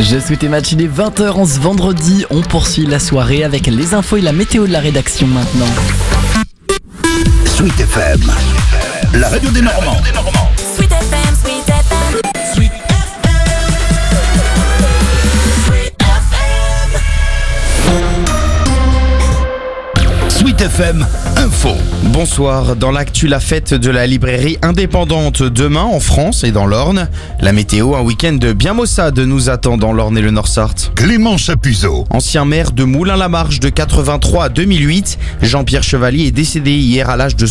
Je souhaitais match, il est 20h en ce vendredi. On poursuit la soirée avec les infos et la météo de la rédaction maintenant. Sweet FM, la radio des Normands. Sweet FM, Sweet FM, Sweet FM. Sweet FM Info. Bonsoir, dans l'actu, la fête de la librairie indépendante demain en France et dans l'Orne. La météo, un week-end bien maussade nous attend dans l'Orne et le Nord-Sarthe. Clément Chapuzot. Ancien maire de Moulins-la-Marche de 83 à 2008, Jean-Pierre Chevalier est décédé hier à l'âge de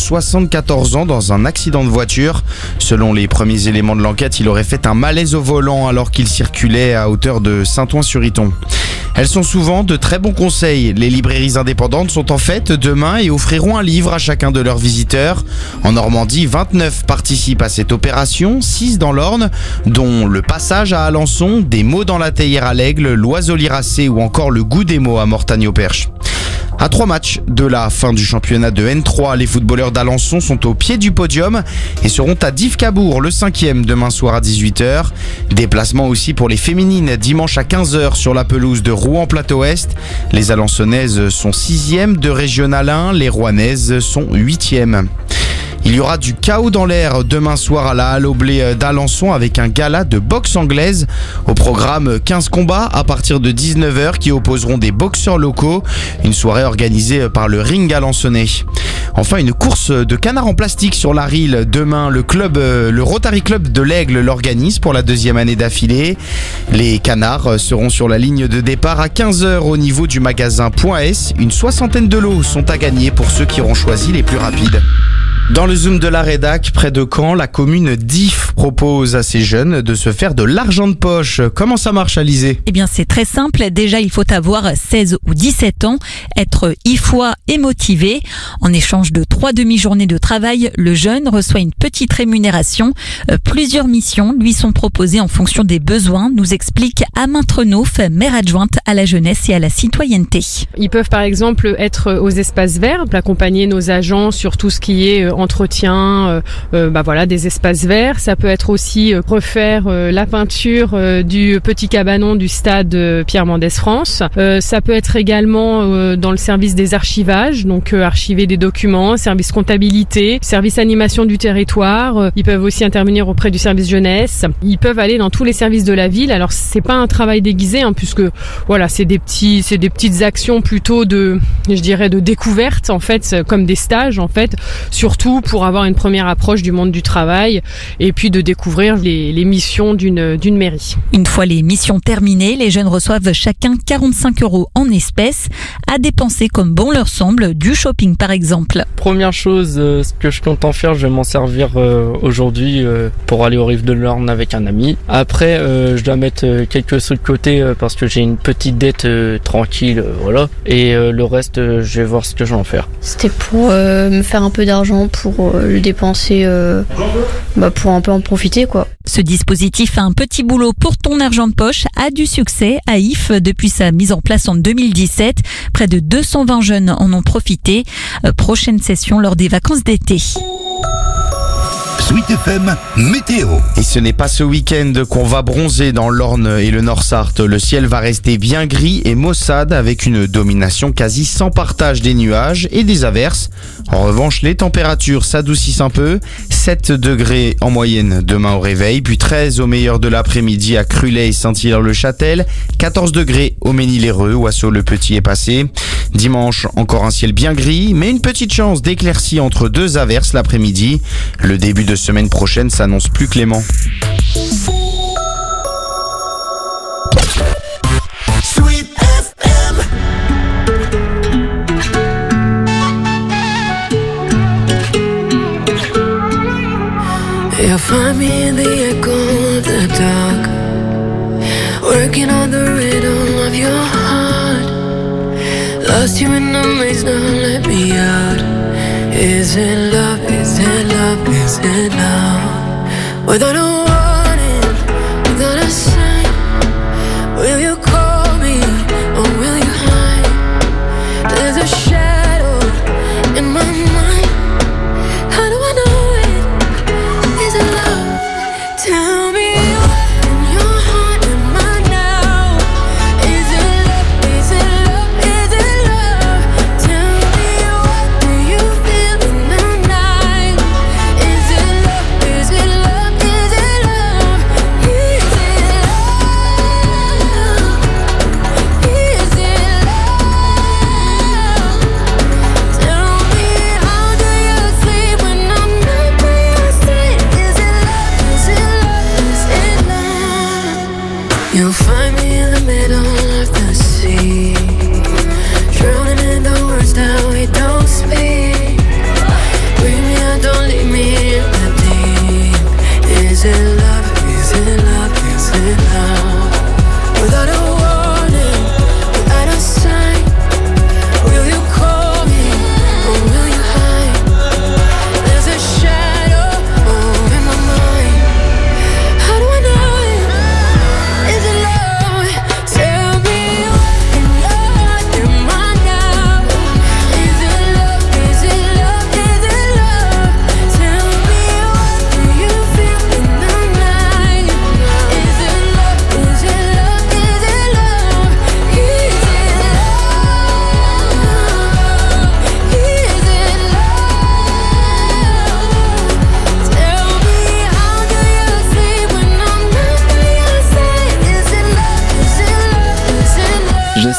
74 ans dans un accident de voiture. Selon les premiers éléments de l'enquête, il aurait fait un malaise au volant alors qu'il circulait à hauteur de Saint-Ouen-sur-Iton. Elles sont souvent de très bons conseils. Les librairies indépendantes sont en fête demain et offriront un livre à chacun de leurs visiteurs. En Normandie, 29 participent à cette opération, 6 dans l'Orne, dont le passage à Alençon, des mots dans la théière à l'Aigle, l'oiseau liracé ou encore le goût des mots à Mortagne-au-Perche. À 3 matchs de la fin du championnat de N3, les footballeurs d'Alençon sont au pied du podium et seront à Dives-Cabourg, le 5e, demain soir à 18h. Déplacement aussi pour les féminines dimanche à 15h sur la pelouse de Rouen-Plateau-Est. Les Alençonnaises sont 6e de Régional 1, les Rouennaises sont 8e. Il y aura du chaos dans l'air demain soir à la Halle au Blé d'Alençon avec un gala de boxe anglaise. Au programme 15 combats à partir de 19h qui opposeront des boxeurs locaux. Une soirée organisée par le Ring alençonnais. Enfin, une course de canards en plastique sur la Rille. Demain, le Rotary Club de l'Aigle l'organise pour la 2e année d'affilée. Les canards seront sur la ligne de départ à 15h au niveau du magasin Point S. Une 60aine de lots sont à gagner pour ceux qui auront choisi les plus rapides. Dans le Zoom de la rédac, près de Caen, la commune d'If propose à ses jeunes de se faire de l'argent de poche. Comment ça marche, Alizé ? Eh bien, c'est très simple. Déjà, il faut avoir 16 ou 17 ans, être ifois et motivé. En échange de 3 demi-journées de travail, le jeune reçoit une petite rémunération. Plusieurs missions lui sont proposées en fonction des besoins, nous explique Amand Trenouf, maire adjointe à la jeunesse et à la citoyenneté. Ils peuvent par exemple être aux espaces verts, accompagner nos agents sur tout ce qui est entretien des espaces verts. Ça peut être aussi refaire la peinture du petit cabanon du stade Pierre Mendès France. Ça peut être également dans le service des archivages, donc archiver des documents, service comptabilité, service animation du territoire. Ils peuvent aussi intervenir auprès du service jeunesse. Ils peuvent aller dans tous les services de la ville. Alors c'est pas un travail déguisé, puisque voilà, c'est des petites actions plutôt de découverte en fait, comme des stages en fait, surtout pour avoir une première approche du monde du travail et puis de découvrir les missions d'une mairie. Une fois les missions terminées, les jeunes reçoivent chacun 45 € en espèces à dépenser comme bon leur semble, du shopping par exemple. Première chose, ce que je compte en faire, je vais m'en servir aujourd'hui pour aller aux rives de l'Orne avec un ami. Après, je dois mettre quelques sous de côté parce que j'ai une petite dette tranquille, voilà. Et le reste, je vais voir ce que je vais en faire. C'était pour me faire un peu d'argent pour le dépenser, pour un peu en profiter quoi. Ce dispositif, un petit boulot pour ton argent de poche, a du succès à If depuis sa mise en place en 2017. Près de 220 jeunes en ont profité. Prochaine session lors des vacances d'été. Sweet FM Météo. Et ce n'est pas ce week-end qu'on va bronzer dans l'Orne et le Nord-Sarthe. Le ciel va rester bien gris et maussade avec une domination quasi sans partage des nuages et des averses. En revanche, les températures s'adoucissent un peu. 7 degrés en moyenne demain au réveil, puis 13 au meilleur de l'après-midi à Cruley et Saint-Hilaire-le-Châtel, 14 degrés au Mesnil-Lheureux où Assaut-le-Petit est passé. Dimanche, encore un ciel bien gris, mais une petite chance d'éclaircie entre 2 averses l'après-midi. Le début de semaine prochaine s'annonce plus clément. Sweet FM. You'll find me in the echo of the dark, working on the rhythm of your heart. Lost you in the maze, now let me out. Is it love, is it love, is it love? Without a warning, without a sign, will you call me or will you hide? There's a shadow in my mind. How do I know it? Is it love? Tell me, in your heart am I now?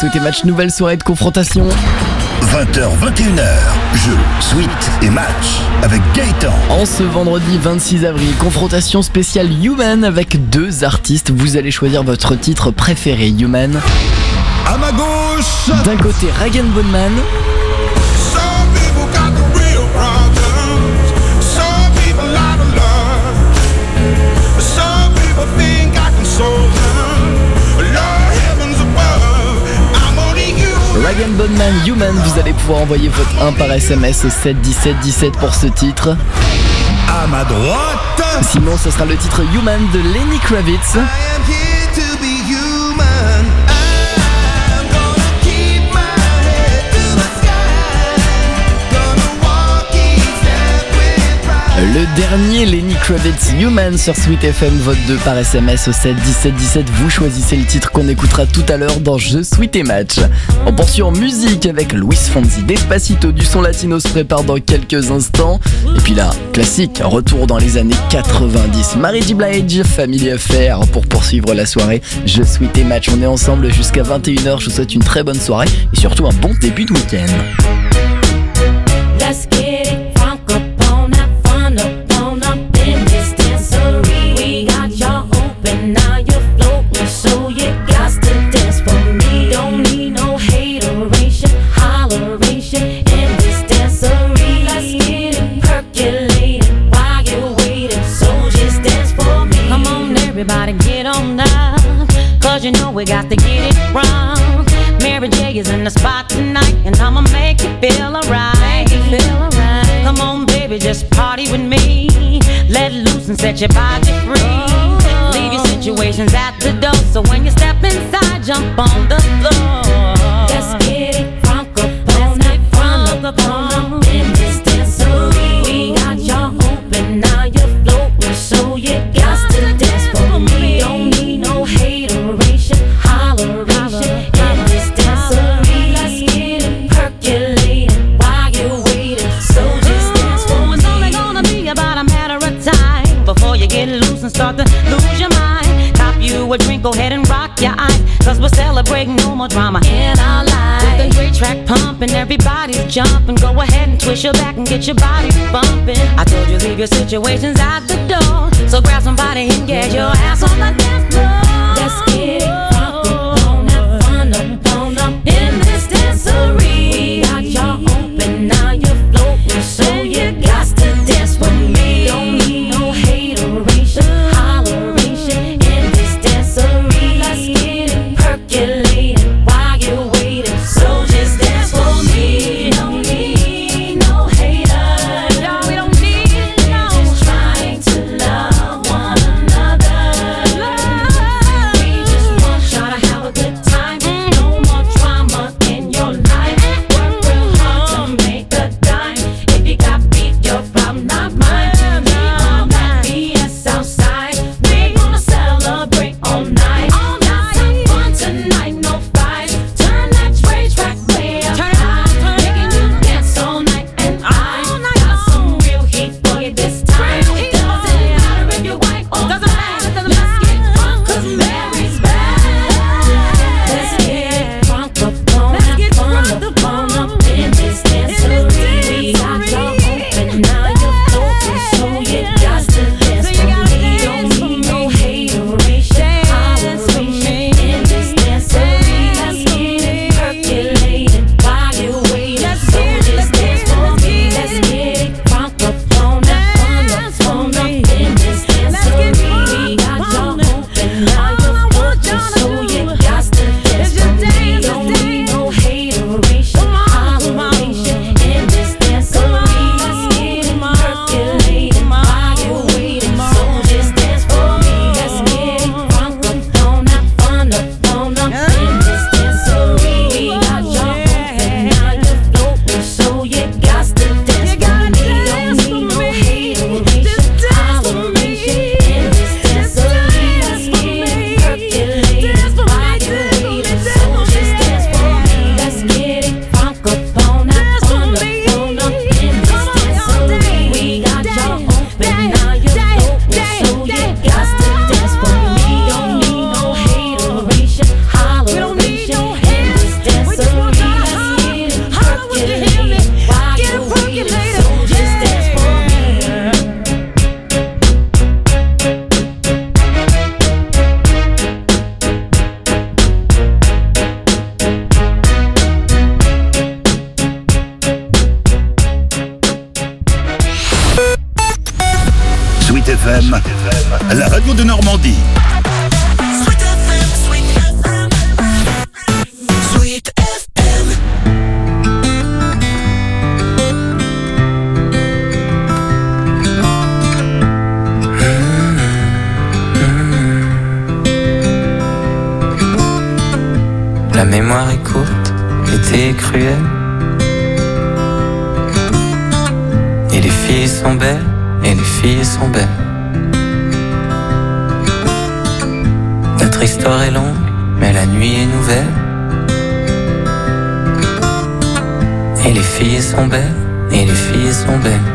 Sweet et Match, nouvelle soirée de confrontation. 20h, 21h, jeu, suite et match avec Gaëtan. En ce vendredi 26 avril, confrontation spéciale Human avec 2 artistes. Vous allez choisir votre titre préféré, Human. À ma gauche, D'un côté, Rag & Bone Man. some people got the real problems. Some people out of love. Some people think I can solve them. Lord heavens above, I'm only you. Rag & Bone Man, Human. Vous allez pouvoir envoyer votre 1 par SMS au 7 17 17 pour ce titre. À ma droite, Sinon, ce sera le titre Human de Lenny Kravitz. I am here to be human. I'm gonna keep my head to the sky. Gonna walk each step with pride. Le dernier, Lenny Kravitz, Human sur Sweet FM, vote 2 par SMS au 7 17 17. Vous choisissez le titre qu'on écoutera tout à l'heure dans Jeu, Sweet et Match. On poursuit en musique avec Luis Fonsi. Despacito du son latino se prépare dans quelques instants. Et puis là, classique, retour dans les années 90. Mary J. Blige, Family Affair pour poursuivre la soirée. Jeu, Sweet et Match, on est ensemble jusqu'à 21h. Je vous souhaite une très bonne soirée et surtout un bon début de week-end. Let's get it crunk up on that fun up in this dancery. We got y'all open, now you're floating, so you got to dance for me. Don't need no hateration, holleration in this dancery. Let's get it percolating while you're waiting, so just dance for me. Come on, everybody, get on up, cause you know we got to get it wrong. Mary J is in the spot tonight, and I'ma make you feel alright. Come on, baby, just party with me. Let loose and set your body free. Leave your situations at the door, so when you step inside, jump on the floor. Let's get it crunk up on that front up in this dancery. We got y'all open, now you're floating, so you got to dance for me. Don't need no hateration, holleration in this dancery. Let's get it percolating while you're waiting, so just dance for me. It's only gonna be about a matter of time before you get loose and start to lose your mind. Cop you a drink, go ahead and rock your eyes, cause we're celebrating no more drama in our lives. With the great track pumping, everybody's jumping. Go ahead and twist your back and get your body bumping. I told you leave your situations at the door, so grab somebody and get your ass on the dance floor. Let's get it crunk up on that fun up in this dancery. We got y'all open, now you're floating, so you got to dance with me. Don't need no hateration, holleration in this dancery. Let's get it percolating while you're waiting, so just dance for me. Don't need no haters, no, we don't need no. We're just trying to love one another. radio de Normandie. Sweet FM, Sweet FM, Sweet FM. La mémoire est courte, l'été est cruel. Et les filles sont belles, et les filles sont belles. Notre histoire est longue, mais la nuit est nouvelle. Et les filles sont belles, et les filles sont belles.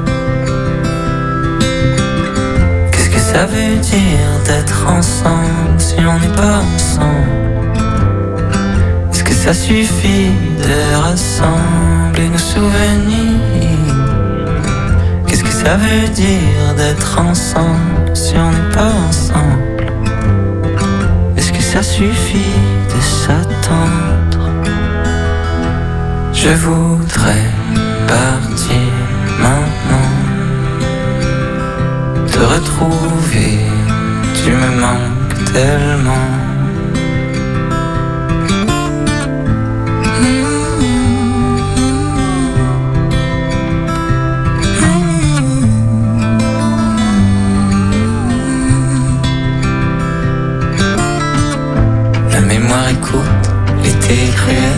Qu'est-ce que ça veut dire d'être ensemble si on n'est pas ensemble? Est-ce que ça suffit de rassembler nos souvenirs? Qu'est-ce que ça veut dire d'être ensemble si on n'est pas ensemble? Est-ce que ça suffit de s'attendre? Je voudrais partir maintenant, te retrouver, tu me manques tellement. La mémoire est courte, l'été est cruel.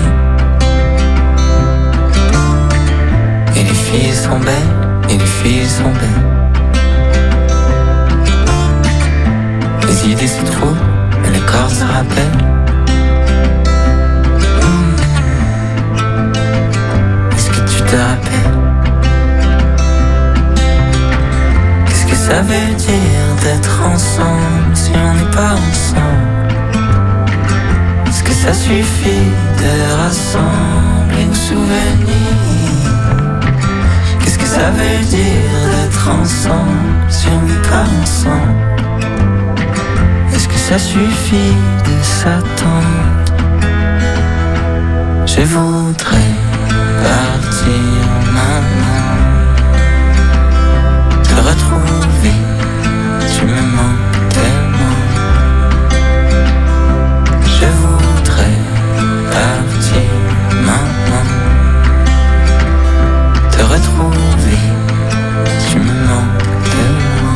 Et les filles sont belles, et les filles sont belles. Les idées se trouvent, mais le corps se rappelle. Est-ce que tu te rappelles? Qu'est-ce que ça veut dire d'être ensemble si on n'est pas ensemble? Est-ce que ça suffit de rassembler nos souvenirs? Qu'est-ce que ça veut dire d'être ensemble si on n'est pas ensemble? Est-ce que ça suffit de s'attendre? Je voudrais partir maintenant, te retrouver, tu me manques tellement. Je voudrais partir maintenant, te retrouver, tu me manques tellement.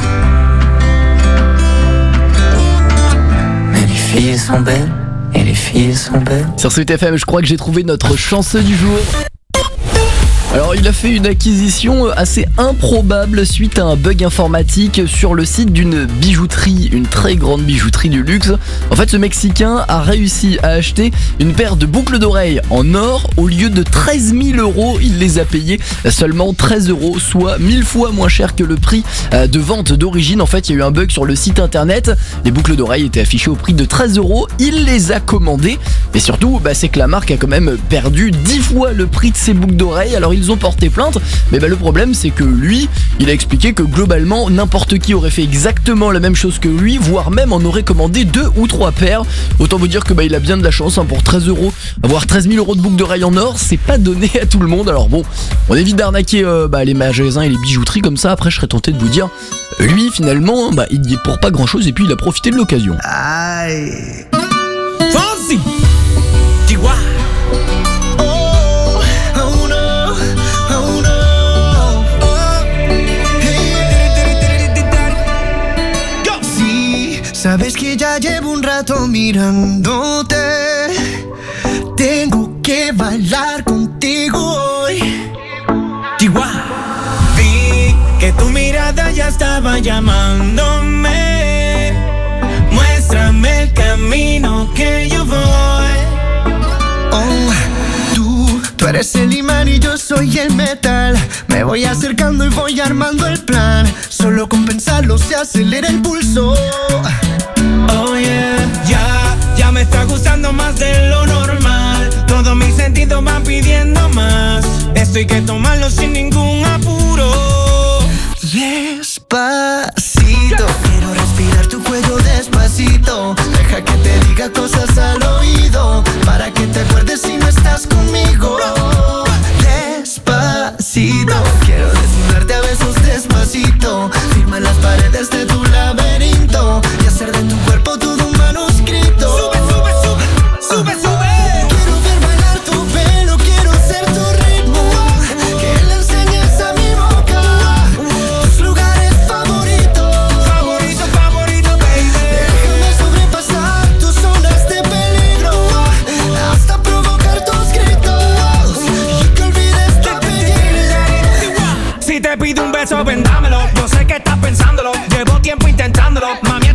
Mais les filles sont belles, et les filles sont belles. Sur Sweet FM, je crois que j'ai trouvé notre chanceux du jour. Alors il a fait une acquisition assez improbable suite à un bug informatique sur le site d'une bijouterie, une très grande bijouterie du luxe. En fait, ce Mexicain a réussi à acheter une paire de boucles d'oreilles en or. Au lieu de 13 000 €, il les a payées seulement 13 €, soit 1000 fois moins cher que le prix de vente d'origine. En fait, il y a eu un bug sur le site internet. Les boucles d'oreilles étaient affichées au prix de 13 €. Il les a commandées. Et surtout, c'est que la marque a quand même perdu 10 fois le prix de ses boucles d'oreilles. Alors ils ont porté plainte, mais le problème c'est que lui, il a expliqué que globalement n'importe qui aurait fait exactement la même chose que lui, voire même en aurait commandé 2 ou 3 paires. Autant vous dire que il a bien de la chance, pour 13 €, avoir 13 000 € de boucles d'oreilles en or, c'est pas donné à tout le monde. Alors bon, on évite d'arnaquer les magasins et les bijouteries comme ça. Après je serais tenté de vous dire, lui finalement, il y est pour pas grand chose et puis il a profité de l'occasion. Aïe. Fonzie. Chihuahua. Sabes que ya llevo un rato mirándote. Tengo que bailar contigo hoy. Chihuahua. Vi que tu mirada ya estaba llamándome. Muéstrame el camino que yo voy. Oh, tú eres el imán y yo soy el metal. Me voy acercando y voy armando el plan. Solo con pensarlo se acelera el pulso. Oh yeah, ya me está gustando más de lo normal. Todos mis sentidos van pidiendo más. Esto hay que tomarlo sin ningún apuro. Despacito, quiero respirar tu cuello despacito. Deja que te diga cosas al oído, para que te acuerdes si no estás conmigo. Despacito, quiero desnudarte a besos despacito. Firma las paredes de tu laberinto.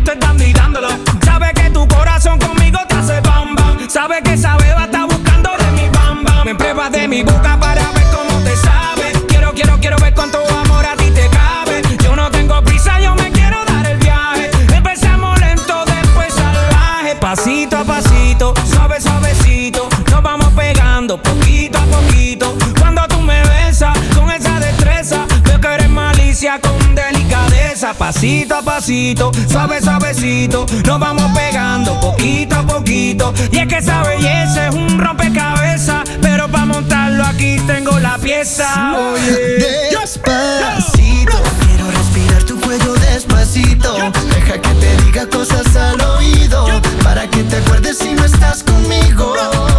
estoy dando y dándolo. Sabe que tu corazón conmigo te hace bam bam. Sabe que esa beba está buscando de mi bam bam. Me pruebas de mi boca para ver cómo te sabe. Quiero ver cuánto amor a ti te cabe. Yo no tengo prisa, yo me quiero dar el viaje. Empezamos lento, después salvaje. Pasito a pasito, suave suavecito, nos vamos pegando poquito a poquito. Cuando tú me besas con esa destreza, veo que eres malicia con delicadeza. Pasito a pasito, suave suavecito, nos vamos pegando poquito a poquito. Y es que esa belleza es un rompecabezas, pero para montarlo aquí tengo la pieza. Despacito, quiero respirar tu cuello despacito. Deja que te diga cosas al oído, para que te acuerdes si no estás conmigo.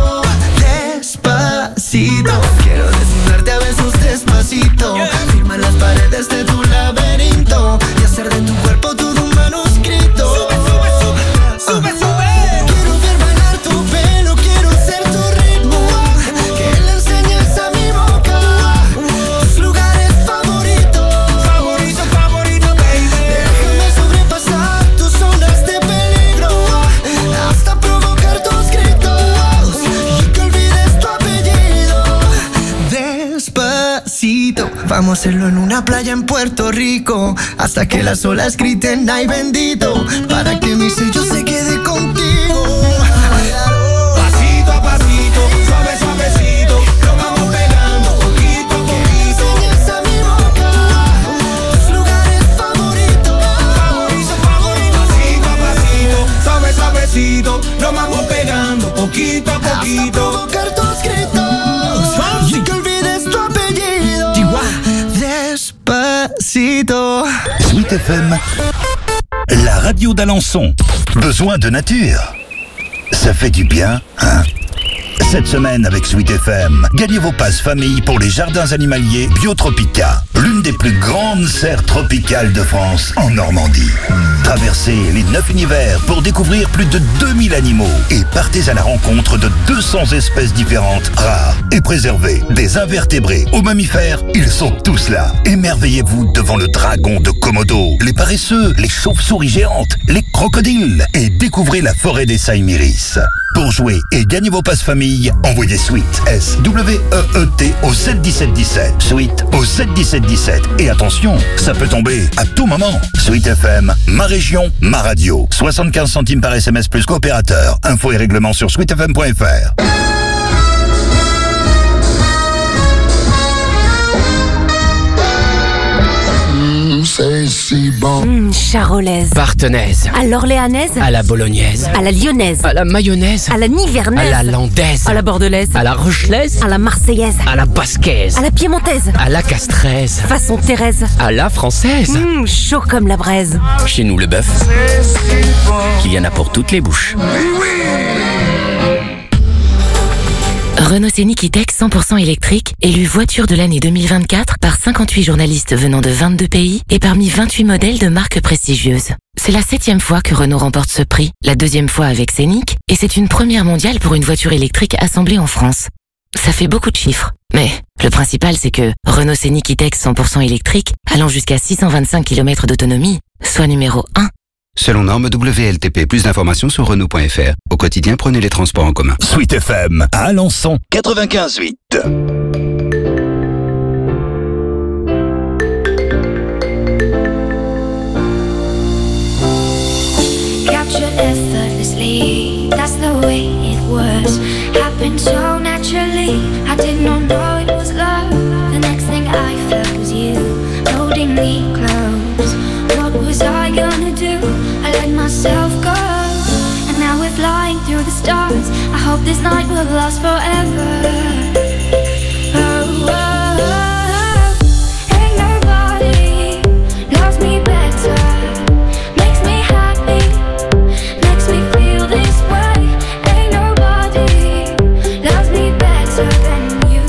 Despacito, quiero desnudarte a besos despacito. Firma las paredes de tu laberinto y hacer de tu cuerpo todo un manuscrito. Sube. Quiero ver bailar tu pelo, quiero ser tu ritmo. Que le enseñes a mi boca tus lugares favoritos. Favorito, baby. Déjame sobrepasar tus zonas de peligro, hasta provocar tus gritos y que olvides tu apellido. Despacito, vamos a hacerlo en una playa en Puerto Rico, hasta que las olas griten ay bendito, para que mi sello se quede contigo. Pasito a pasito, suave suavecito, nos vamos pegando poquito a poquito. Enseñas a mi boca tus lugares favoritos. Favorito, pasito a pasito, suave suavecito, nos vamos pegando poquito a poquito. Hasta provocar tus gritos y que olvides tu apellido. Despacito. Sweet FM, la radio d'Alençon. Besoin de nature. Ça fait du bien, hein? Cette semaine avec Sweet FM, gagnez vos passes famille pour les jardins animaliers Biotropica, l'une des plus grandes serres tropicales de France en Normandie. Traversez les 9 univers pour découvrir plus de 2000 animaux et partez à la rencontre de 200 espèces différentes, rares et préservées. Des invertébrés aux mammifères, ils sont tous là. Émerveillez-vous devant le dragon de Komodo, les paresseux, les chauves-souris géantes, les crocodiles et découvrez la forêt des Saïmiris. Pour jouer et gagner vos passes famille, envoyez Sweet, S-W-E-E-T au 71717. Sweet au 71717. Et attention, ça peut tomber à tout moment. Sweet FM, ma région, ma radio. 75 centimes par SMS plus coopérateur. Infos et règlements sur sweetfm.fr. C'est si bon. Charolaise. Partenaise. À l'orléanaise. À la bolognaise. À la lyonnaise. À la mayonnaise. À la nivernaise. À la landaise. À la bordelaise. À la rochelaise. À la marseillaise. À la basquaise. À la piémontaise. À la castraise. Façon Thérèse. À la française. Chaud comme la braise. Chez nous, le bœuf, il y en a pour toutes les bouches. Renault Scénic E-Tech 100% électrique, élu voiture de l'année 2024 par 58 journalistes venant de 22 pays et parmi 28 modèles de marques prestigieuses. C'est la 7e fois que Renault remporte ce prix, la 2e fois avec Scénic, et c'est une première mondiale pour une voiture électrique assemblée en France. Ça fait beaucoup de chiffres, mais le principal c'est que Renault Scénic E-Tech 100% électrique, allant jusqu'à 625 km d'autonomie, soit numéro 1. Selon norme WLTP, plus d'informations sur Renault.fr. Au quotidien, prenez les transports en commun. Sweet FM, à Alençon, 95.8. Captured effortlessly, that's the way it was. Happened so naturally, I did not know it was love. The next thing I felt was you, holding me close. What was I gonna do? I let myself go, and now we're flying through the stars. I hope this night will last forever. Oh, oh, oh. Ain't nobody loves me better, makes me happy, makes me feel this way. Ain't nobody loves me better than you.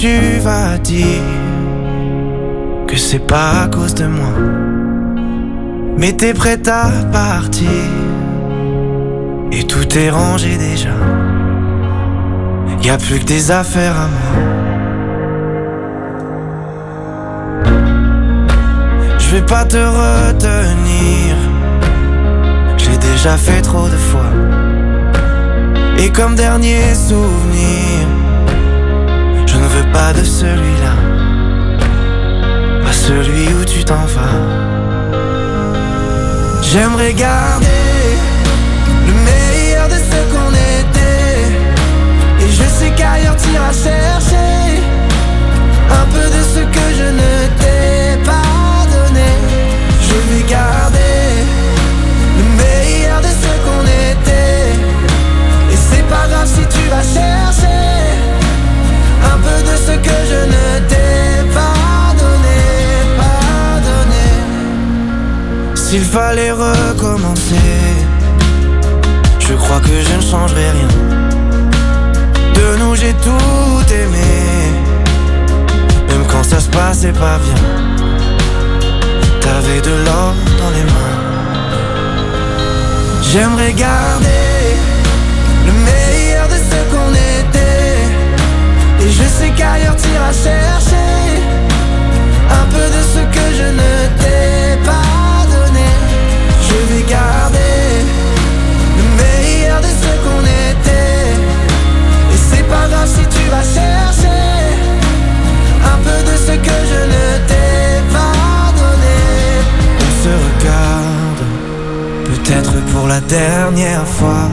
tu vas dire que c'est pas à cause de moi, mais t'es prête à partir et tout est rangé déjà. Y'a plus que des affaires à moi. Je vais pas te retenir, j'ai déjà fait trop de fois. Et comme dernier souvenir, je ne veux pas de celui-là, pas celui où tu t'en vas. J'aimerais garder le meilleur de ce qu'on était, et je sais qu'ailleurs t'iras chercher un peu de ce que je ne t'ai pas donné. Je vais garder le meilleur de ce qu'on était, et c'est pas grave si tu vas chercher un peu de ce que je ne t'ai pas donné, pas donné. S'il fallait recommencer, je crois que je ne changerai rien. De nous j'ai tout aimé, même quand ça se passait pas bien. T'avais de l'or dans les mains. J'aimerais garder le meilleur de ce qu'on était, et je sais qu'ailleurs t'iras chercher un peu de ce que je ne t'ai pas donné. Je vais garder le meilleur de ce qu'on était, et c'est pas grave si tu vas chercher un peu de ce que je ne t'ai pas donné. On se regarde, peut-être pour la dernière fois,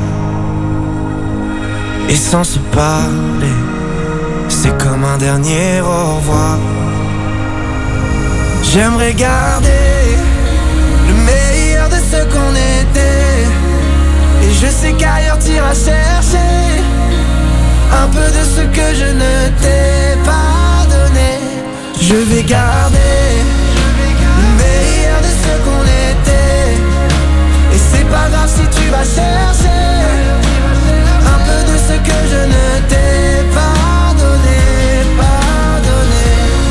et sans se parler, c'est comme un dernier au revoir. J'aimerais garder le meilleur de ce qu'on était, et je sais qu'ailleurs t'iras chercher un peu de ce que je ne t'ai pas donné. Je vais garder le meilleur de ce qu'on était, et c'est pas grave si tu vas chercher un peu de ce que je ne t'ai pas donné, pas donné.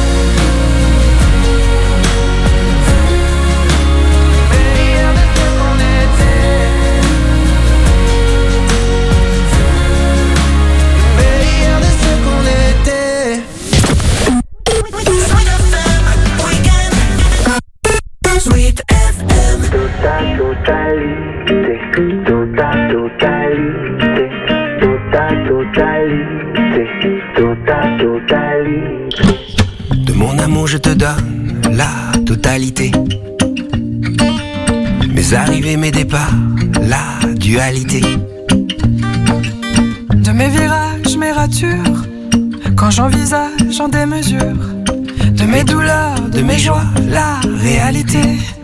Le meilleur de ce qu'on était, le meilleur de ce qu'on était. Sweet FM. Totalité. De mon amour je te donne la totalité. Mes arrivées, mes départs, la dualité. De mes virages, mes ratures, quand j'envisage en démesure, de mes douleurs, de mes joies, la réalité.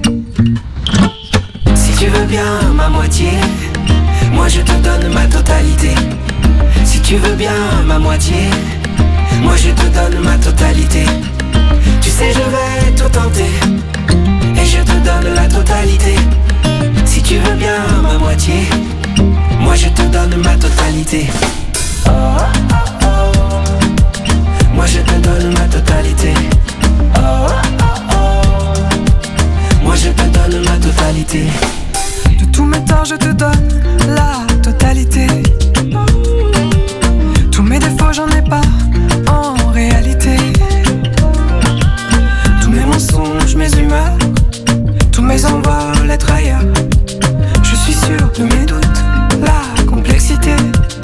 Si tu veux bien ma moitié, moi je te donne ma totalité. Si tu veux bien ma moitié, moi je te donne ma totalité. Tu sais je vais tout tenter, et je te donne la totalité. Si tu veux bien ma moitié, moi je te donne ma totalité. Oh, oh, oh. Moi je te donne ma totalité. Oh, oh, oh. Moi je te donne ma totalité. De tous mes torts je te donne la totalité. Tous mes défauts j'en ai pas en réalité. Tous mes mensonges, mes humeurs, tous mes envols, les trahir. Je suis sûr de mes doutes, la complexité.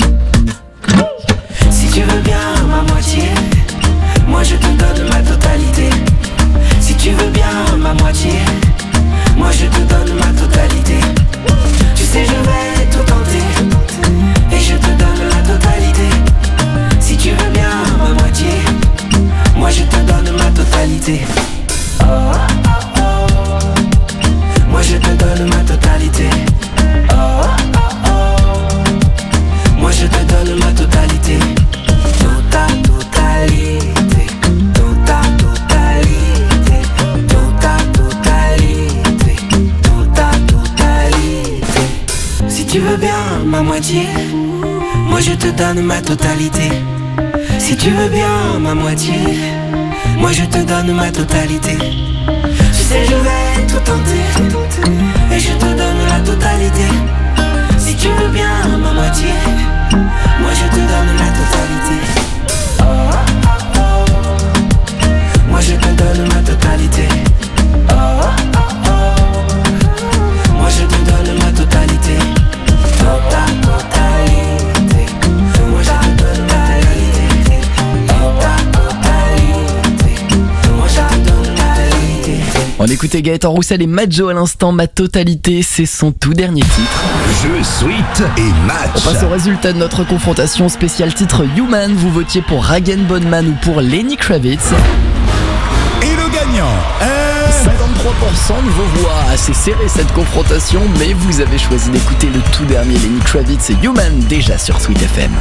Si tu veux bien ma moitié, moi je te donne ma totalité. Si tu veux bien ma moitié, moi je te donne ma totalité. Tu sais je vais tout tenter, et je te donne la totalité. Si tu veux bien ma moitié, moi je te donne ma totalité. Oh, oh, oh. Moi je te donne ma totalité. Oh, oh, oh. Moi je te donne ma totalité. Tota totalité, tota totalité, tota totalité, tota totalité. Si tu veux bien ma moitié, moi je te donne ma totalité. Si Si tu veux bien ma moitié, moi je te donne ma totalité. Tu sais je vais tout tenter, et je te donne la totalité. Si tu veux bien ma moitié, moi je te donne la totalité. Oh, oh, oh. Moi je te donne ma totalité. Oh, oh, oh. Moi je te donne ma totalité. Tota totalité. Moi je te donne ma totalité. Tota totalité. Moi je te donne ma totalité. On écoutait Gaëtan Roussel et Majo à l'instant. Ma totalité, c'est son tout dernier titre. Jeu, suite et match. On passe au résultat de notre confrontation spéciale titre Human. Vous votiez pour Ragen Bonman ou pour Lenny Kravitz. Et le gagnant est 53% de vos voix. Assez serré cette confrontation, mais vous avez choisi d'écouter le tout dernier Lenny Kravitz et Human, déjà sur Sweet FM.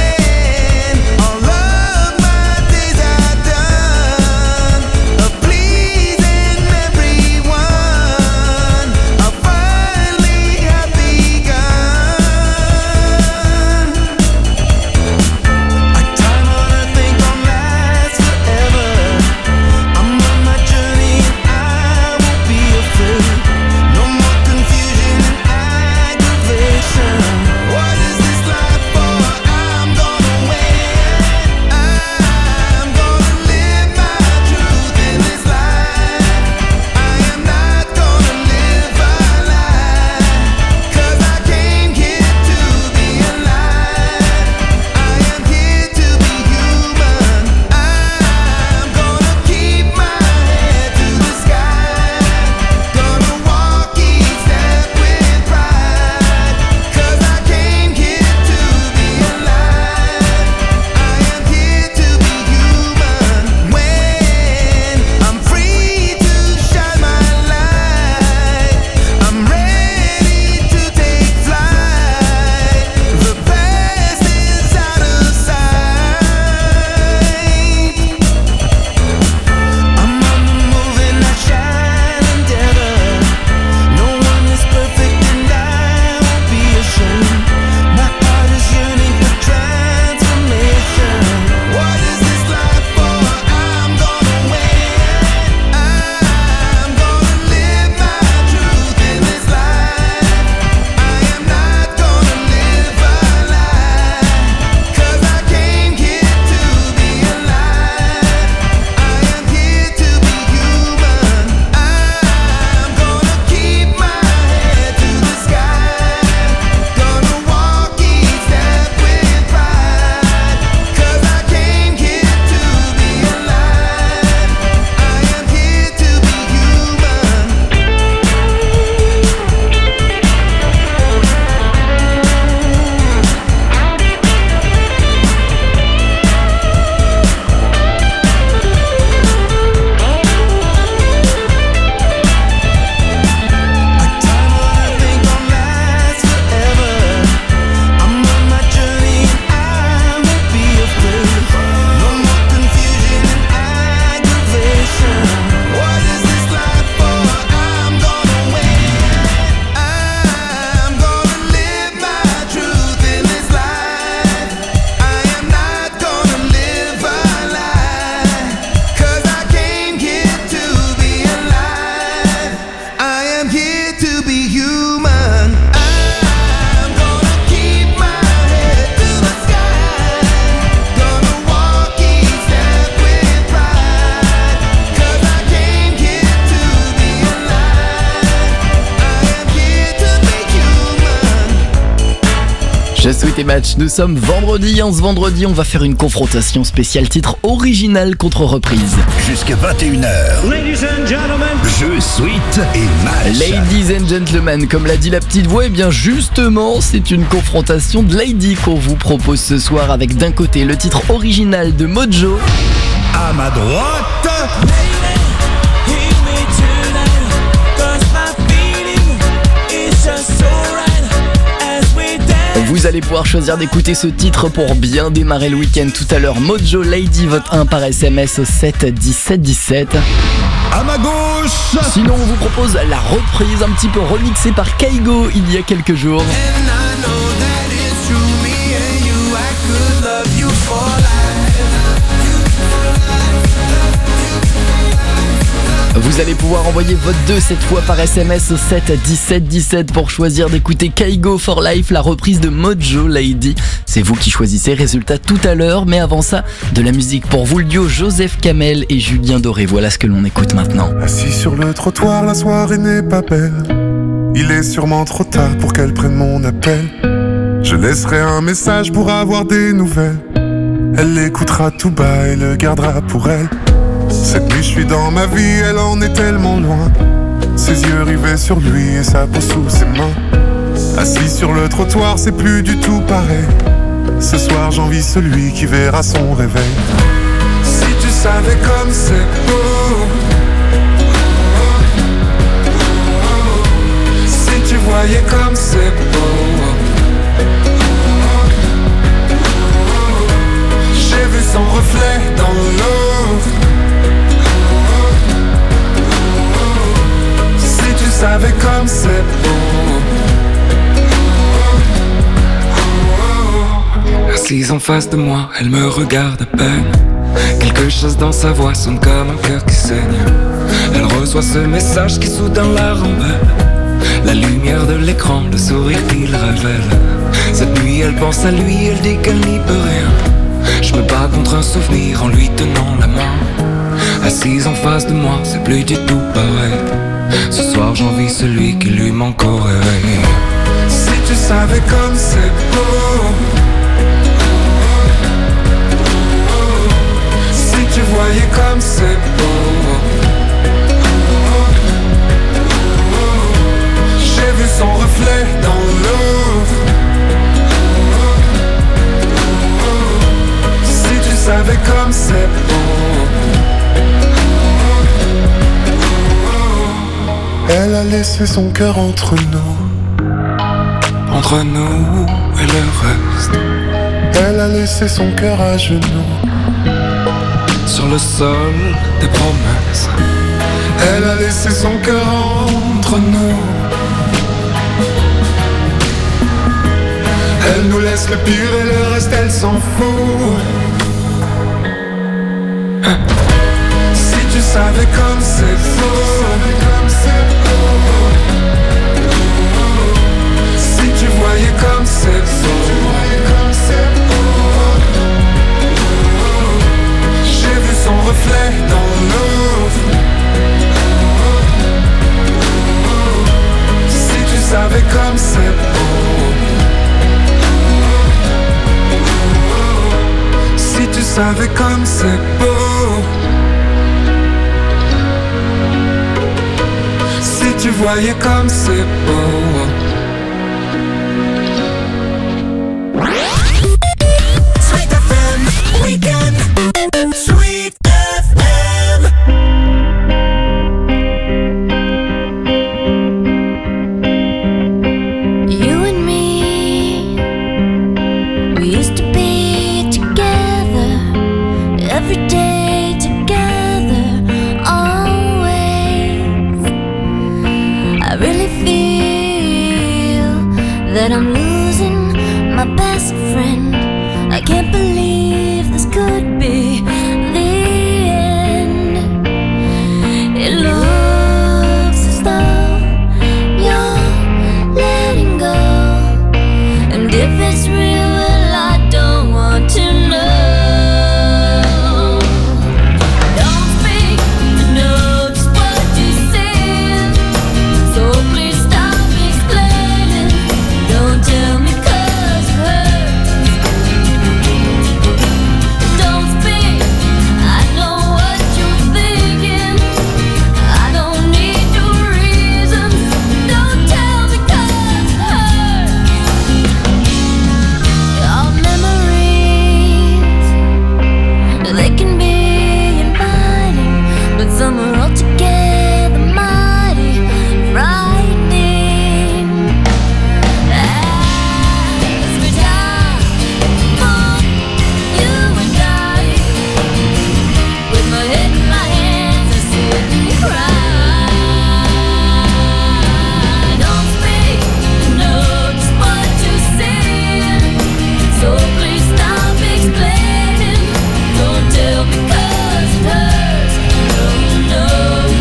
What is this life for? I'm gonna win. Je souhaite et match, nous sommes vendredi. En ce vendredi, on va faire une confrontation spéciale titre original contre reprise. Jusqu'à 21h. Ladies and gentlemen. Jeu, suite et match. Ladies and gentlemen, comme l'a dit la petite voix, et bien justement, c'est une confrontation de Lady qu'on vous propose ce soir avec d'un côté le titre original de Mojo. À ma droite. Vous allez pouvoir choisir d'écouter ce titre pour bien démarrer le week-end tout à l'heure. Mojo Lady, vote 1 par SMS au 7 17 17. À ma gauche. Sinon, on vous propose la reprise un petit peu remixée par Kaigo il y a quelques jours. Vous allez pouvoir envoyer votre 2 cette fois par SMS au 7 17 17 pour choisir d'écouter Kaigo for Life, la reprise de Mojo Lady. C'est vous qui choisissez, résultat tout à l'heure, mais avant ça, de la musique pour vous, le duo Joseph Kamel et Julien Doré. Voilà ce que l'on écoute maintenant. Assis sur le trottoir, la soirée n'est pas belle. Il est sûrement trop tard pour qu'elle prenne mon appel. Je laisserai un message pour avoir des nouvelles. Elle l'écoutera tout bas et le gardera pour elle. Cette nuit je suis dans ma vie, elle en est tellement loin. Ses yeux rivés sur lui et sa peau sous ses mains. Assis sur le trottoir, c'est plus du tout pareil. Ce soir j'envie celui qui verra son réveil. Si tu savais comme c'est beau, si tu voyais comme c'est beau. J'ai vu son reflet dans l'eau. Si tu savais comme c'est beau. Assise en face de moi, elle me regarde à peine. Quelque chose dans sa voix sonne comme un cœur qui saigne. Elle reçoit ce message qui soudain la rend belle. La lumière de l'écran, le sourire qu'il révèle. Cette nuit elle pense à lui, elle dit qu'elle n'y peut rien. Je me bats contre un souvenir en lui tenant la main. Assise en face de moi, c'est plus du tout pareil. Ce soir j'envie celui qui lui manque au réveil. Si tu savais comme c'est beau. Si tu voyais comme c'est beau. J'ai vu son reflet dans l'eau. Si tu savais comme c'est beau. Elle a laissé son cœur entre nous. Entre nous et le reste. Elle a laissé son cœur à genoux. Sur le sol des promesses. Elle a laissé son cœur entre nous. Elle nous laisse le pire et le reste elle s'en fout. Si tu savais comme c'est faux. Si tu voyais comme c'est beau. J'ai vu son reflet dans l'eau. Si tu savais comme c'est beau. Si tu savais comme c'est beau. Si tu voyais comme c'est beau. Sweet FM Weekend. Sweet FM. You and me, we used to be together every day together, always. I really feel that I'm losing my best friend. I can't believe this could be the end. It looks as though you're letting go, and if it's real, well, I don't want to know. Don't speak, I know just what you said, so please stop explaining. Don't tell me 'cause it hurts. Don't speak, I know what you're thinking. I don't need your reasons. Don't tell me 'cause it hurts. Our memories, they can be inviting, but some are altogether mighty frightening. As we die for you and I, with my head in my hands, I sit and cry. Don't speak, I know just what you're saying, so please stop explaining. Don't tell me 'cause it hurts. No, no.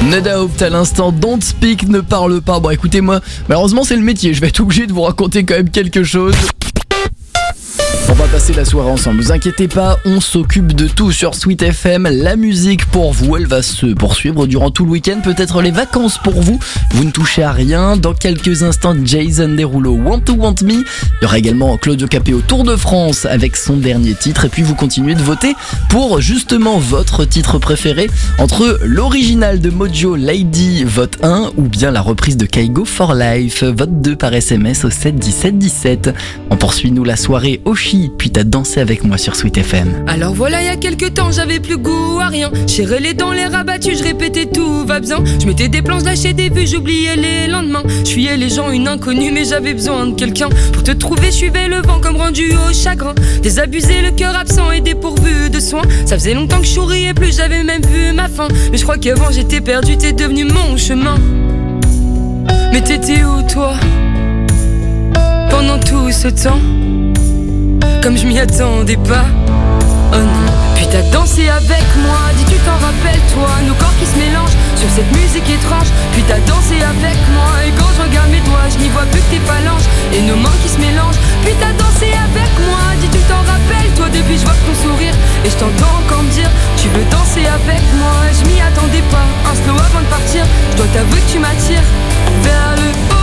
No Doubt à l'instant, Don't Speak, ne parle pas. Bon écoutez, moi, malheureusement c'est le métier, je vais être obligé de vous raconter quand même quelque chose. On va passer la soirée ensemble, vous inquiétez pas, on s'occupe de tout sur Sweet FM. La musique pour vous, elle va se poursuivre durant tout le week-end, peut-être les vacances pour vous. Vous ne touchez à rien. Dans quelques instants, Jason Derulo, Want to Want Me. Il y aura également Claudio Capéo, Tour de France avec son dernier titre. Et puis vous continuez de voter pour justement votre titre préféré entre l'original de Mojo, Lady, vote 1, ou bien la reprise de Kaigo for Life, vote 2 par SMS au 7 17 17. On poursuit nous la soirée Oshi, puis t'as dansé avec moi sur Sweet FM. Alors voilà, il y a quelques temps, j'avais plus goût à rien. J'ai les dents, les rabattus, je répétais tout va bien. Je mettais des planches, lâchais des vues, j'oubliais les lendemains. Je fuyais les gens, une inconnue, mais j'avais besoin de quelqu'un. Pour te trouver, je suivais le vent comme rendu au chagrin. Désabusé, le cœur absent et dépourvu de soins. Ça faisait longtemps que je souriais plus, j'avais même vu ma fin. Mais je crois qu'avant j'étais perdu, t'es devenu mon chemin. Mais t'étais où toi pendant tout ce temps? Comme je m'y attendais pas. Oh non. Puis t'as dansé avec moi, dis tu t'en rappelles toi. Nos corps qui se mélangent sur cette musique étrange. Puis t'as dansé avec moi, et quand je regarde mes doigts, je n'y vois plus que tes phalanges et nos mains qui se mélangent. Puis t'as dansé avec moi, dis tu t'en rappelles toi. Depuis je vois ton sourire et je t'entends encore me dire tu veux danser avec moi. Je m'y attendais pas, un slow avant de partir. Je dois t'avouer que tu m'attires vers le haut.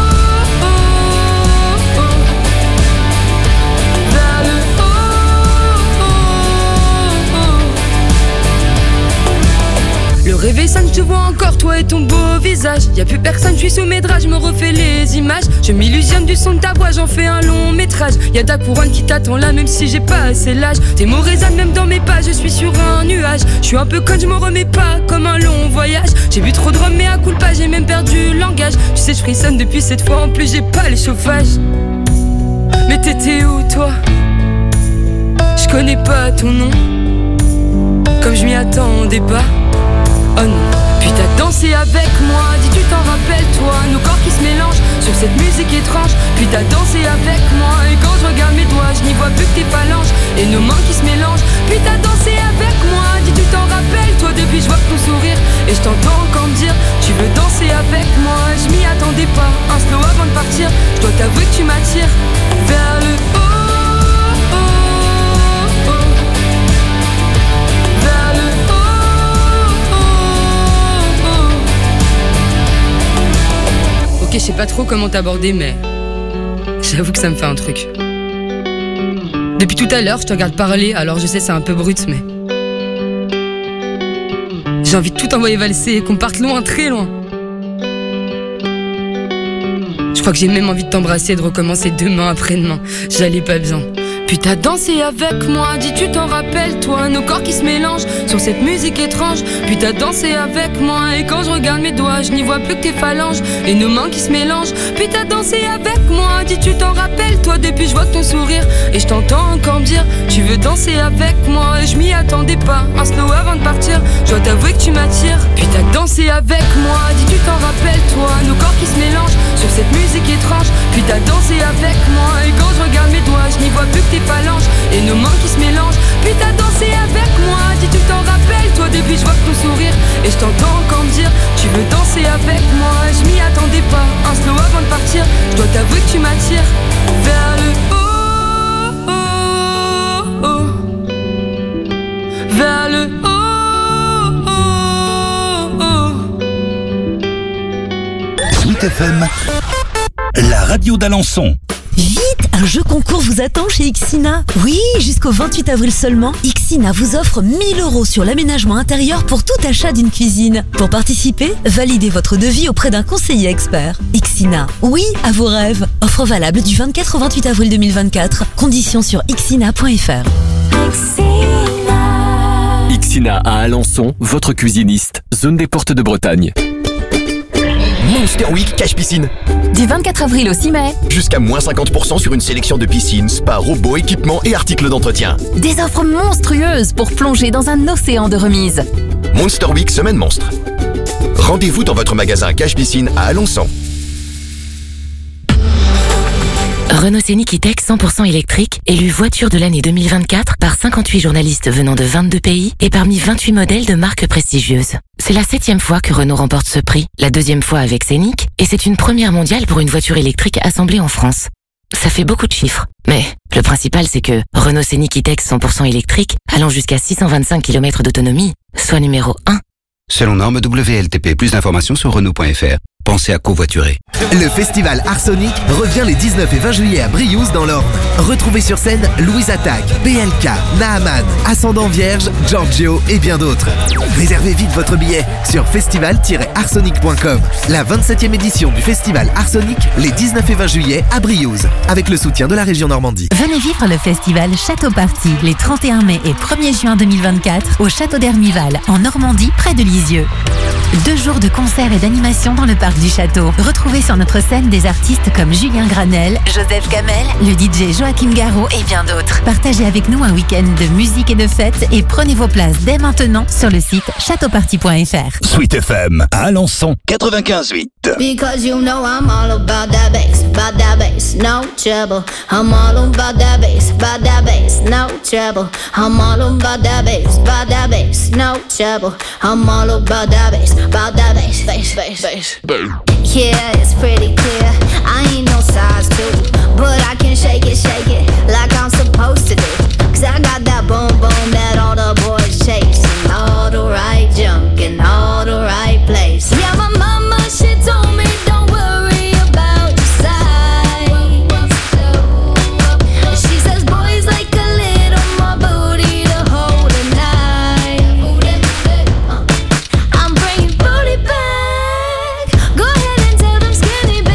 Le réveil sonne, je te vois encore, toi et ton beau visage. Y'a plus personne, je suis sous mes draps, je me refais les images. Je m'illusionne du son de ta voix, j'en fais un long métrage. Y'a ta couronne qui t'attend là, même si j'ai pas assez l'âge. Tes mots résonnent même dans mes pas, je suis sur un nuage. Je suis un peu conne, je m'en remets pas, comme un long voyage. J'ai bu trop de rhum, mais à coup de pas, j'ai même perdu le langage. Tu sais, je frissonne depuis cette fois, en plus j'ai pas les chauffages. Mais t'étais où toi? Je connais pas ton nom, comme je m'y attendais pas. Oh non. Puis t'as dansé avec moi, dis tu t'en rappelles toi. Nos corps qui se mélangent sur cette musique étrange. Puis t'as dansé avec moi, et quand je regarde mes doigts, je n'y vois plus que tes phalanges et nos mains qui se mélangent. Puis t'as dansé avec moi, dis tu t'en rappelles toi. Depuis je vois ton sourire et je t'entends encore me dire tu veux danser avec moi. Je m'y attendais pas, un slow avant de partir. Je dois t'avouer que tu m'attires vers le haut. Ok, je sais pas trop comment t'aborder, mais j'avoue que ça me fait un truc. Depuis tout à l'heure, je te regarde parler, alors je sais c'est un peu brut, mais j'ai envie de tout envoyer valser et qu'on parte loin, très loin. Je crois que j'ai même envie de t'embrasser et de recommencer demain après-demain. J'allais pas bien. Puis t'as dansé avec moi, dis tu t'en rappelles toi. Nos corps qui se mélangent sur cette musique étrange. Puis t'as dansé avec moi, et quand je regarde mes doigts, je n'y vois plus que tes phalanges et nos mains qui se mélangent. Puis t'as dansé avec moi, dis tu t'en rappelles toi. Depuis je vois ton sourire et je t'entends encore me dire tu veux danser avec moi. Et je m'y attendais pas, un slow avant de partir. Je dois t'avouer que tu m'attires. Puis t'as dansé avec moi, dis tu t'en rappelles toi. Nos corps qui se mélangent sur cette musique étrange. Puis t'as dansé avec moi, et quand je regarde mes doigts, je n'y vois plus que tes phalanges et nos mains qui se mélangent. Puis t'as dansé avec moi, dis tu t'en rappelles toi. Depuis je vois ton sourire et je t'entends encore me dire tu veux danser avec moi. Je m'y attendais pas, un slow avant de partir. Je dois t'avouer que tu m'attires vers le haut, vers le haut. Sweet FM, la radio d'Alençon. Vite, un jeu concours vous attend chez Ixina. Oui, jusqu'au 28 avril seulement, Ixina vous offre 1 000 € sur l'aménagement intérieur pour tout achat d'une cuisine. Pour participer, validez votre devis auprès d'un conseiller expert. Ixina, oui à vos rêves. Offre valable du 24 au 28 avril 2024. Conditions sur ixina.fr. Ixina à Alençon, votre cuisiniste, zone des Portes de Bretagne. Monster Week Cache Piscine. Du 24 avril au 6 mai. Jusqu'à moins 50% sur une sélection de piscines, spas, robots, équipements et articles d'entretien. Des offres monstrueuses pour plonger dans un océan de remises. Monster Week Semaine Monstre. Rendez-vous dans votre magasin Cache Piscine à Alençon. Renault Scénic E-Tech 100% électrique, élu voiture de l'année 2024 par 58 journalistes venant de 22 pays et parmi 28 modèles de marques prestigieuses. C'est la 7e fois que Renault remporte ce prix, la 2e fois avec Scénic, et c'est une première mondiale pour une voiture électrique assemblée en France. Ça fait beaucoup de chiffres, mais le principal c'est que Renault Scénic E-Tech 100% électrique, allant jusqu'à 625 km d'autonomie, soit numéro 1. Selon norme WLTP, plus d'informations sur Renault.fr. Pensez à covoiturer. Le festival Arsonic revient les 19 et 20 juillet à Briouze dans l'Orne. Retrouvez sur scène Louise Attaque, PLK, Nahaman, Ascendant Vierge, Giorgio et bien d'autres. Réservez vite votre billet sur festival-arsonic.com. La 27e édition du festival Arsonic les 19 et 20 juillet à Briouze, avec le soutien de la région Normandie. Venez vivre le festival Château Party les 31 mai et 1er juin 2024 au Château d'Hermival en Normandie près de Lisieux. 2 jours de concerts et d'animation dans le parc du château. Retrouvez sur notre scène des artistes comme Julien Granel, Joseph Gamel, le DJ Joachim Garraud et bien d'autres. Partagez avec nous un week-end de musique et de fête et prenez vos places dès maintenant sur le site châteauparty.fr. Sweet FM à Alençon 95.8. Because you know I'm all about that bass, no trouble. I'm all about that bass, no trouble. I'm all about that bass, no trouble. I'm all about that bass, bass. Yeah, it's pretty clear. I ain't no size 2, but I can shake it like I'm supposed to do. Cause I got that boom boom that all the boys chase, and all the right junk in all the right place. Yeah, my mama, she told me don't worry about your size. She says boys like a little more booty to hold a night. I'm bringing booty back. Go ahead and tell them skinny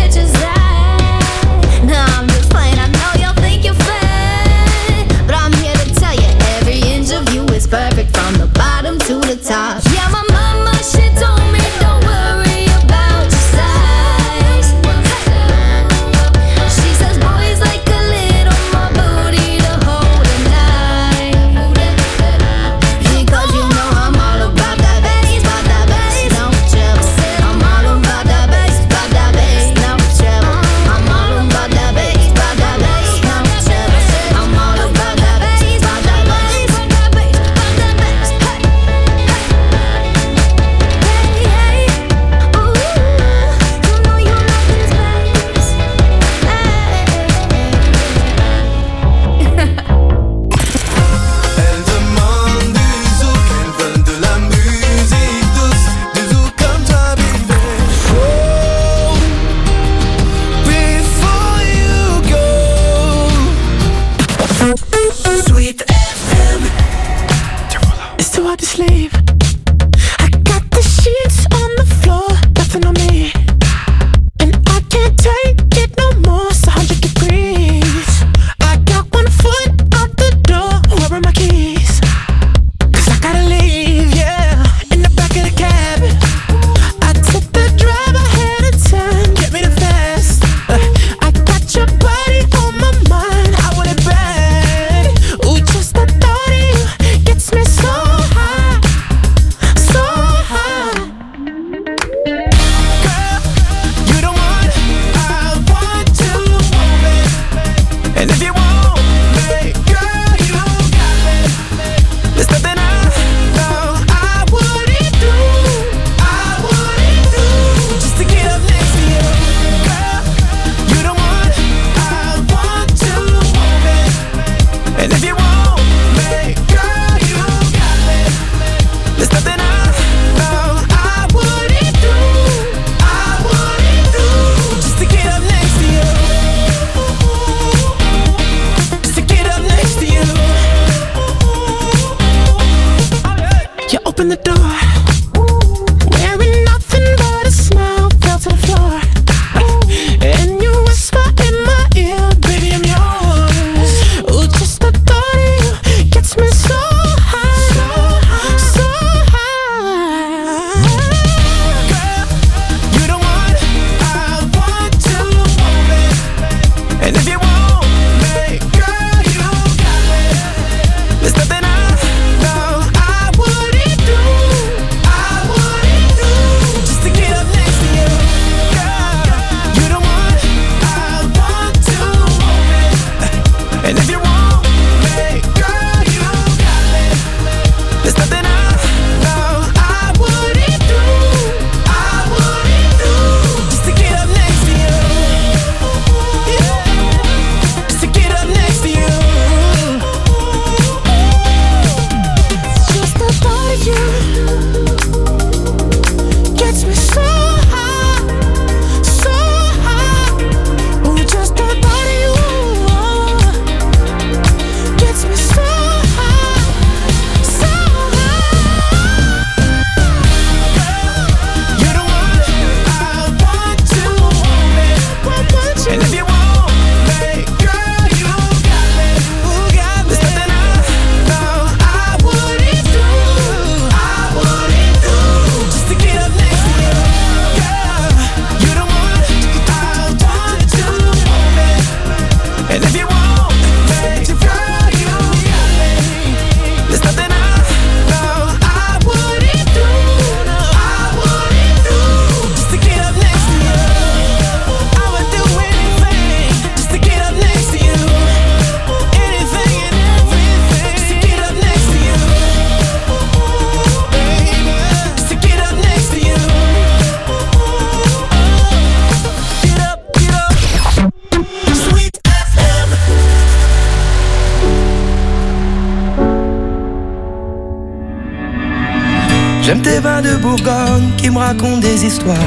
J'aime tes vins de Bourgogne qui me racontent des histoires.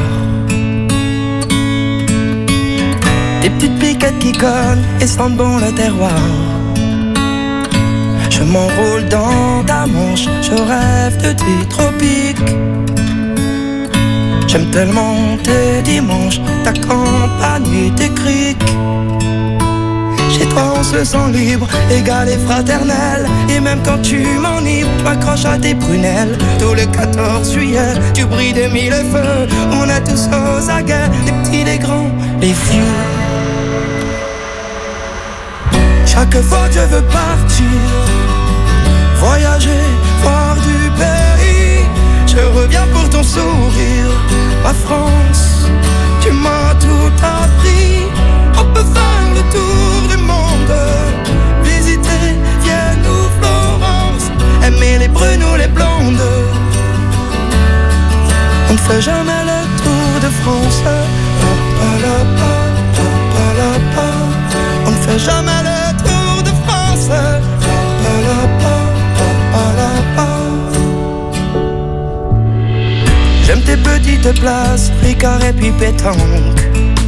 Tes petites piquettes qui cognent et sentent bon le terroir. Je m'enroule dans ta manche, je rêve de tes tropiques. J'aime tellement tes dimanches, ta campagne et tes criques. Chez toi on se sent libre, égal et fraternel. Et même quand tu m'enivres, tu m'accroches à tes prunelles. Tous les 14 juillet, tu brilles de mille feux. On est tous aux aguets, les petits, les grands, les vieux. Chaque fois que je veux partir, voyager, voir du pays, je reviens pour ton sourire. Ma France, tu m'as tout appris. On peut faire le tour du monde, visiter Vienne ou Florence, aimer les brunes ou les blondes. On ne fait jamais le tour de France. On ne fait jamais le tour de France. J'aime tes petites places, Ricard et puis pétanque.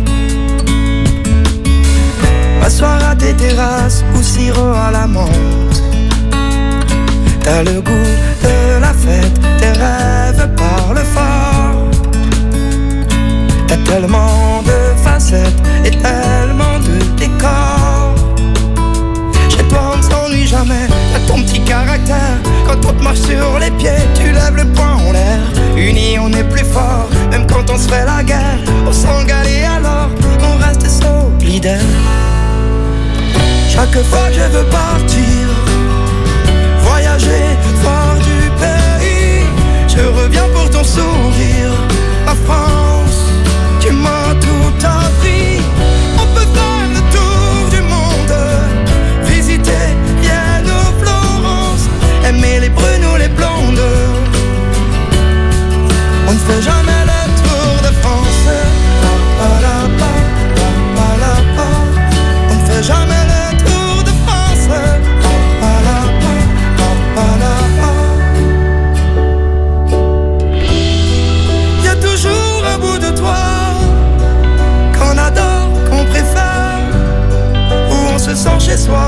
M'asseoir à tes terrasses ou sirop à la menthe. T'as le goût de la fête, tes rêves parlent fort. T'as tellement de facettes et tellement de décors. Chez toi on ne s'ennuie jamais, t'as ton petit caractère. Quand on te marche sur les pieds, tu lèves le poing en l'air. Unis on est plus fort, même quand on se fait la guerre. On s'engale et alors on reste solidaire. Chaque fois que je veux partir, voyager, voir du pays, je reviens pour ton sourire. Ma France, tu m'as tout appris. On peut faire le tour du monde, visiter Vienne ou Florence, aimer les brunes ou les blondes. On ne fait jamais le tour de France. On ne fait jamais le tour de France. Y a toujours un bout de toi qu'on adore, qu'on préfère, où on se sent chez soi.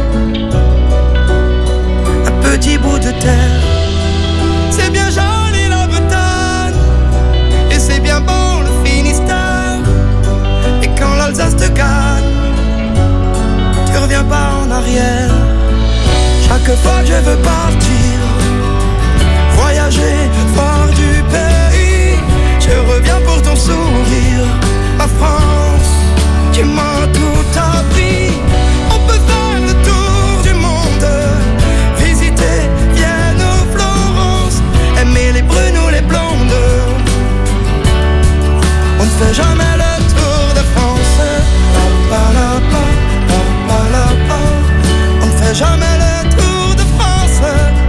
Un petit bout de terre, c'est bien joli la Bretagne, et c'est bien bon le Finistère. Et quand l'Alsace te gagne, tu reviens pas en arrière. Chaque fois que je veux partir, voyager, voir du pays, je reviens pour ton sourire. Ma France, tu m'as tout appris. On peut faire le tour du monde, visiter Vienne ou Florence, aimer les brunes ou les blondes. On ne fait jamais le tour de France. On ne fait jamais le tour de France.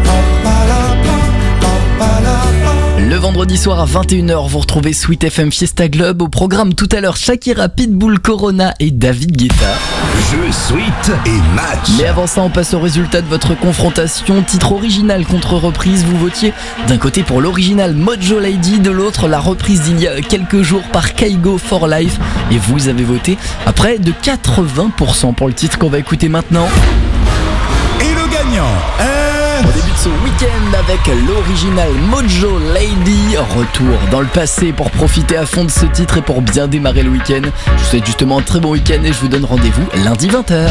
Le vendredi soir à 21h, vous retrouvez Sweet FM Fiesta Club. Au programme tout à l'heure, Shakira, Pitbull, Corona et David Guetta. Jeu, suite et match. Mais avant ça, on passe au résultat de votre confrontation. Titre original contre reprise, vous votiez d'un côté pour l'original Mojo Lady, de l'autre la reprise d'il y a quelques jours par Kygo for Life. Et vous avez voté à près de 80% pour le titre qu'on va écouter maintenant. Et le gagnant est... On débute ce week-end avec l'original Mojo Lady. Retour dans le passé pour profiter à fond de ce titre et pour bien démarrer le week-end. Je vous souhaite justement un très bon week-end et je vous donne rendez-vous lundi 20h.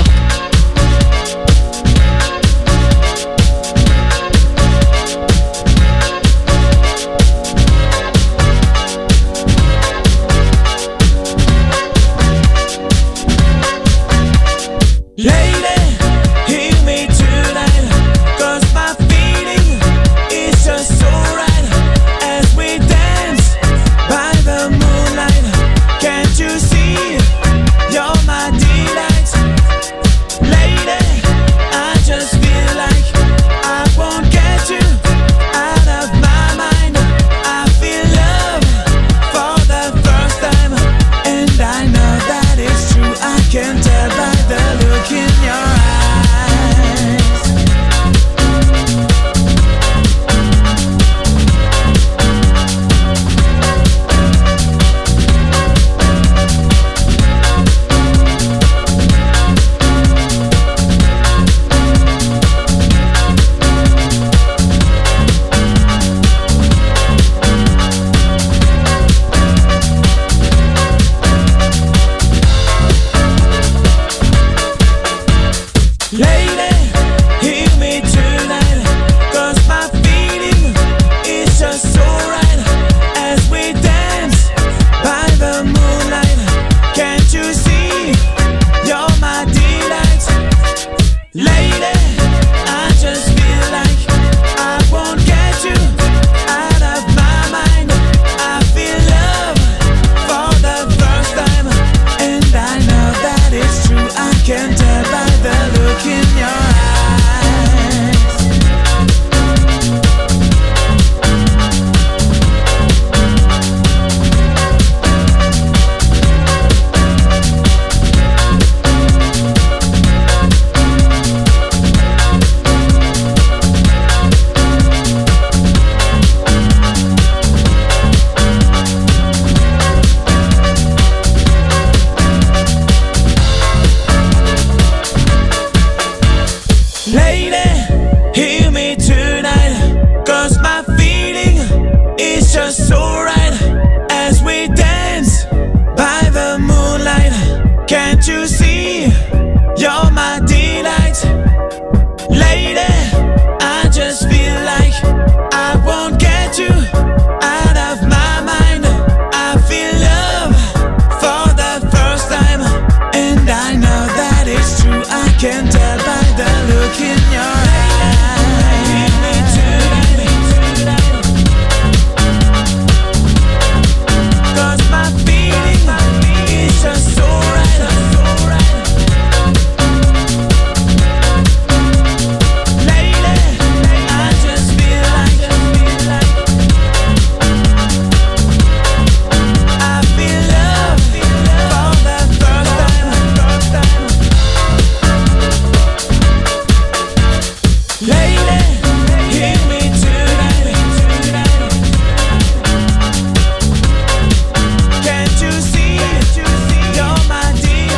Can't you see